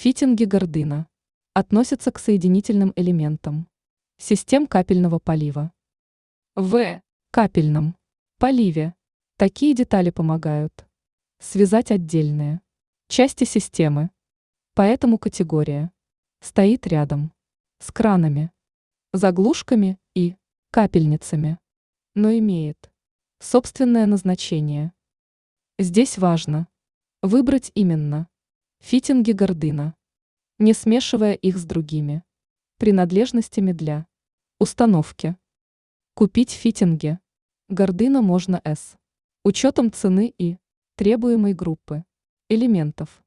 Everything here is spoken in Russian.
Фитинги Гардена относятся к соединительным элементам систем капельного полива. В капельном поливе такие детали помогают связать отдельные части системы, поэтому категория стоит рядом с кранами, заглушками и капельницами, но имеет собственное назначение. Здесь важно выбрать именно фитинги Гардена, не смешивая их с другими принадлежностями для установки. Купить фитинги Гардена можно с учетом цены и требуемой группы элементов.